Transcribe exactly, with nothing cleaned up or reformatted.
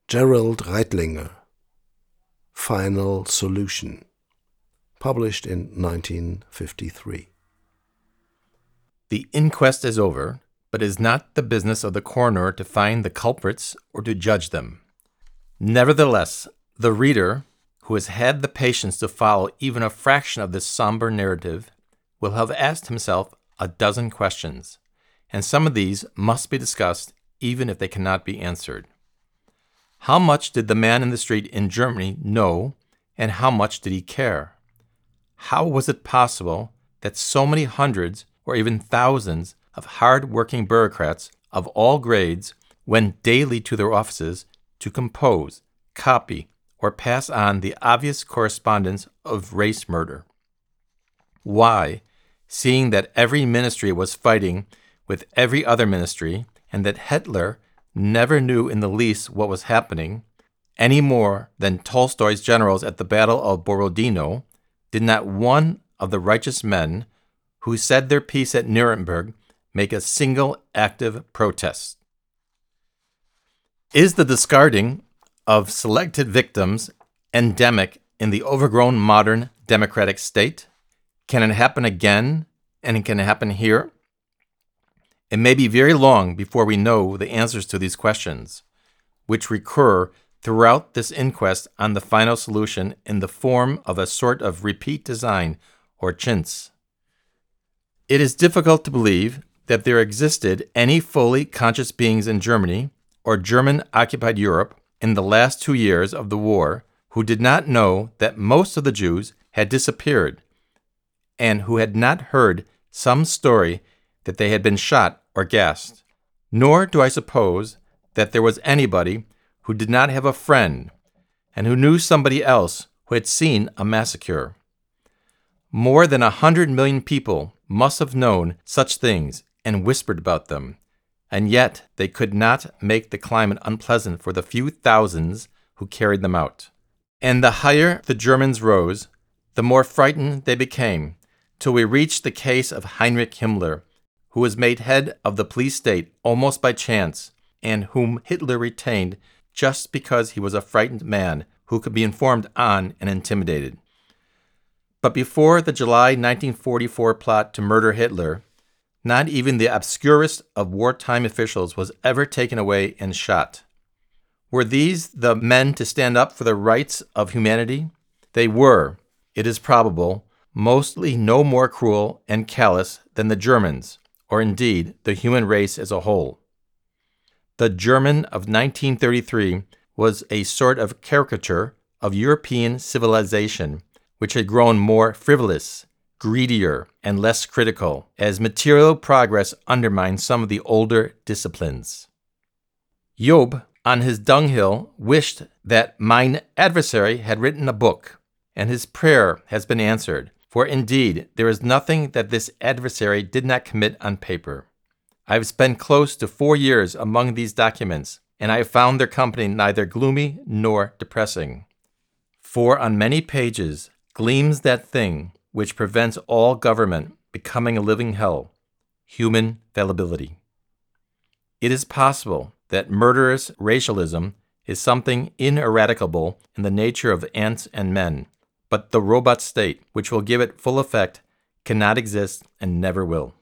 Gerald Reitlinger, Final Solution, published in nineteen fifty-three. The inquest is over, but it is not the business of the coroner to find the culprits or to judge them. Nevertheless, the reader, who has had the patience to follow even a fraction of this somber narrative, will have asked himself a dozen questions, and some of these must be discussed even if they cannot be answered. How much did the man in the street in Germany know, and how much did he care? How was it possible that so many hundreds or even thousands of hard-working bureaucrats of all grades went daily to their offices to compose, copy, or pass on the obvious correspondence of race murder? Why, seeing that every ministry was fighting with every other ministry, and that Hitler never knew in the least what was happening, any more than Tolstoy's generals at the Battle of Borodino, did not one of the righteous men who said their piece at Nuremberg make a single active protest? Is the discarding of selected victims endemic in the overgrown modern democratic state? Can it happen again, and it can happen here? It may be very long before we know the answers to these questions, which recur throughout this inquest on the final solution in the form of a sort of repeat design or chintz. It is difficult to believe that there existed any fully conscious beings in Germany or German-occupied Europe in the last two years of the war who did not know that most of the Jews had disappeared and who had not heard some story that they had been shot or gassed. Nor do I suppose that there was anybody who did not have a friend and who knew somebody else who had seen a massacre. More than a hundred million people must have known such things and whispered about them, and yet they could not make the climate unpleasant for the few thousands who carried them out. And the higher the Germans rose, the more frightened they became, till we reached the case of Heinrich Himmler, who was made head of the police state almost by chance, and whom Hitler retained just because he was a frightened man who could be informed on and intimidated. But before the July nineteen forty-four plot to murder Hitler, not even the obscurest of wartime officials was ever taken away and shot. Were these the men to stand up for the rights of humanity? They were, it is probable, mostly no more cruel and callous than the Germans, or indeed the human race as a whole. The German of nineteen thirty-three was a sort of caricature of European civilization, which had grown more frivolous, greedier, and less critical, as material progress undermined some of the older disciplines. Job, on his dunghill, wished that mine adversary had written a book, and his prayer has been answered, for indeed there is nothing that this adversary did not commit on paper. I have spent close to four years among these documents, and I have found their company neither gloomy nor depressing. For on many pages gleams that thing which prevents all government becoming a living hell, human fallibility. It is possible that murderous racialism is something ineradicable in the nature of ants and men, but the robot state, which will give it full effect, cannot exist and never will.